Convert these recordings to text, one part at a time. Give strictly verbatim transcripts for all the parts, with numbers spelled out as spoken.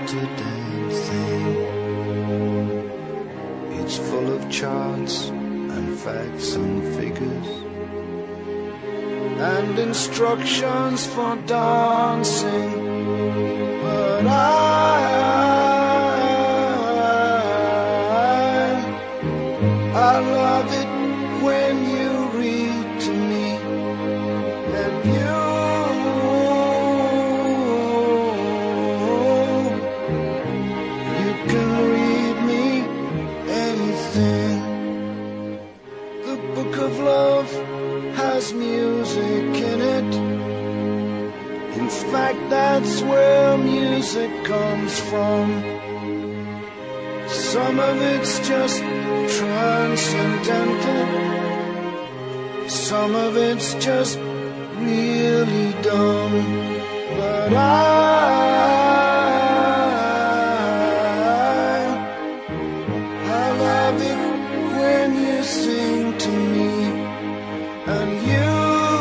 a damn thing. It's full of charts and facts and figures and instructions for dancing. But I, I love it when you read to me, and you, you can read me anything. The book of love has music in it. In fact, that's where music comes from. Some of it's just transcendental, some of it's just really dumb. But I, I love it when you sing to me, and you,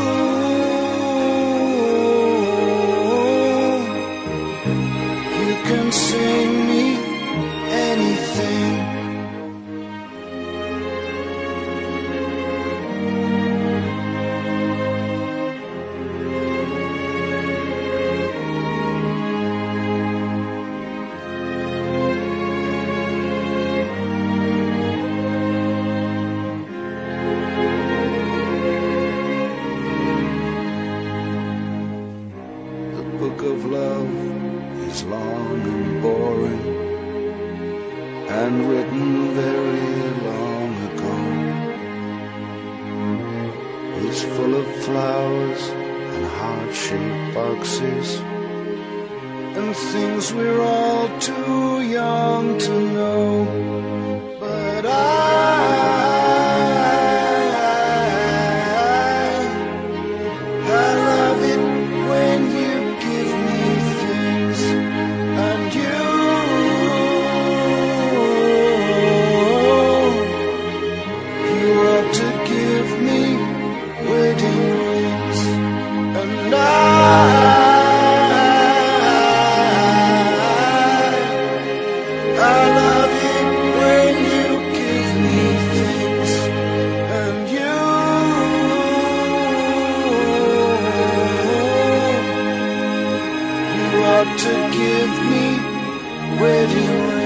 you can sing me anything. The book of love is long and boring and written very long ago. It's full of flowers and heart-shaped boxes and things we're all too young to know. But I, I love it when you give me things, and you, you ought to give me wedding rings, and I, I love it when you give me things, and you, you ought to give me wedding rings.